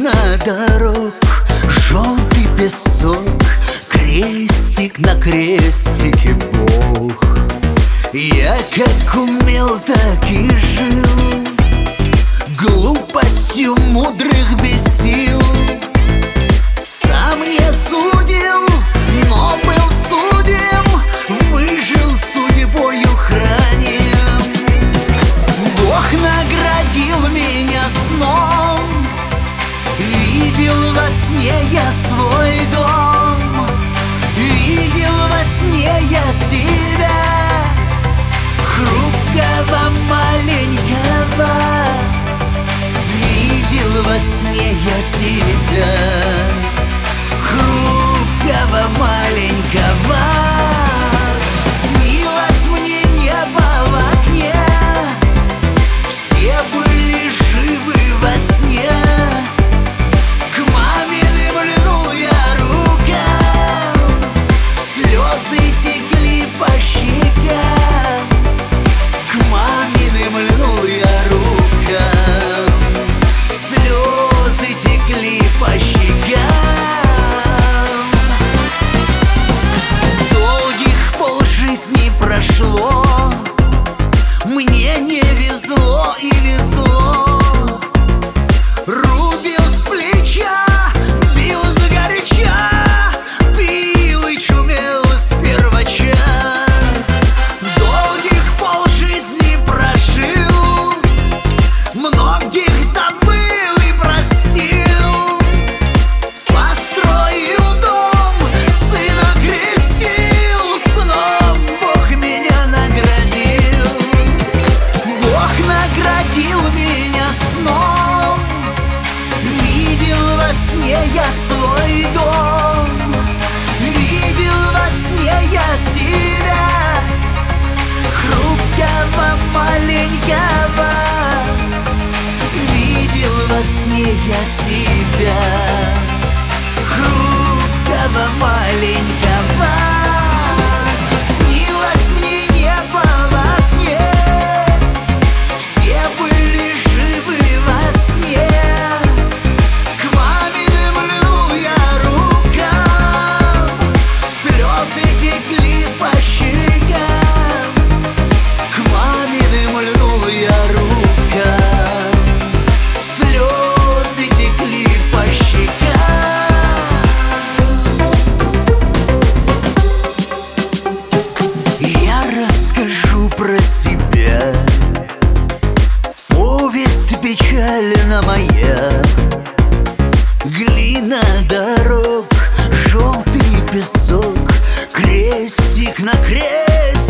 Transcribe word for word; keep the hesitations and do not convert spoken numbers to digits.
Глина дорог, желтый песок, крестик на крестике Бог. Я как умел, так и жил, глупостью мудрых бесил. Сам не судил, но был судим, выжил судьбою храним. Бог наградил меня сном, видел во сне я свой дом, видел во сне я себя, хрупкого маленького. Видел во сне я себя, хрупкого маленького. Снилось мне небо в окне, все были живы во сне. К маминым льнул я рукам, слезы текли по щекам. К маминым льнул я рукам, слезы текли по щекам. Долгих полжизни прошло, мне не везло и везло. Рубил с плеча, бил сгоряча, пил и чумел с первача. Долгих полжизни прожил, многих забыл и простил. Построил дом, сына крестил, сном Бог меня наградил. Бог наградил меня сном, видел во сне я свой дом, видел во сне я себя, хрупкого маленького. Видел во сне я себя, хрупкого маленького. Снилось мне небо в окне, все были живы во сне. К маминым льнул я рукам, слезы текли по щекам. К маминым льнул я рукам, слезы текли по щекам. Я расскажу про себя, повесть печальна моя. Глина дорог, желтый песок, крестик на крестике